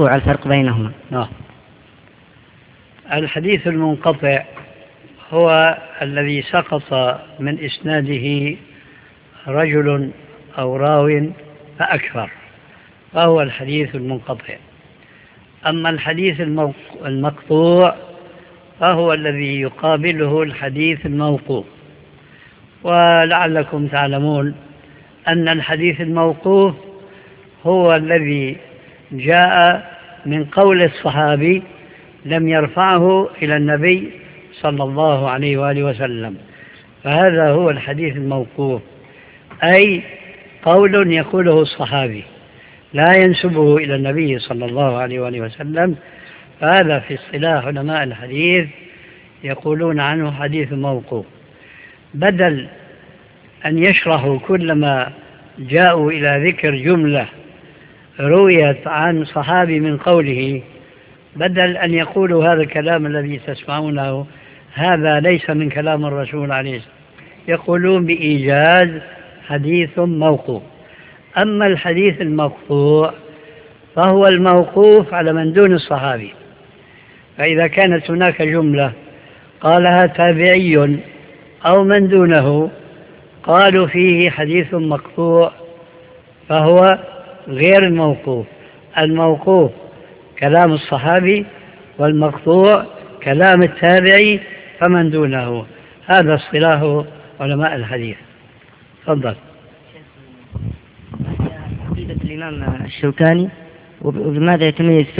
والمقطوع الفرق بينهما؟ الحديث المنقطع هو الذي سقط من إسناده رجل أو راو فأكثر، فهو الحديث المنقطع. أما الحديث المقطوع فهو الذي يقابله الحديث الموقوف. ولعلكم تعلمون أن الحديث الموقوف هو الذي جاء من قول الصحابي لم يرفعه إلى النبي صلى الله عليه وآله وسلم، فهذا هو الحديث الموقوف، أي قول يقوله الصحابي لا ينسبه إلى النبي صلى الله عليه وآله وسلم، فهذا في اصطلاح علماء الحديث يقولون عنه حديث موقوف. بدل أن يشرحوا كلما جاءوا إلى ذكر جملة رويت عن صحابي من قوله، بدل أن يقولوا هذا الكلام الذي تسمعونه هذا ليس من كلام الرسول عليه الصلاة والسلام، يقولون بإيجاز حديث موقوف. أما الحديث المقطوع فهو الموقوف على من دون الصحابي، فإذا كانت هناك جملة قالها تابعي أو من دونه قالوا فيه حديث مقطوع فهو غير الموقوف. الموقوف كلام الصحابي والمقطوع كلام التابعي فمن دونه. هذا اصطلاح علماء الحديث. تفضل. عقيدة الإمام الشوكاني وبماذا يتميز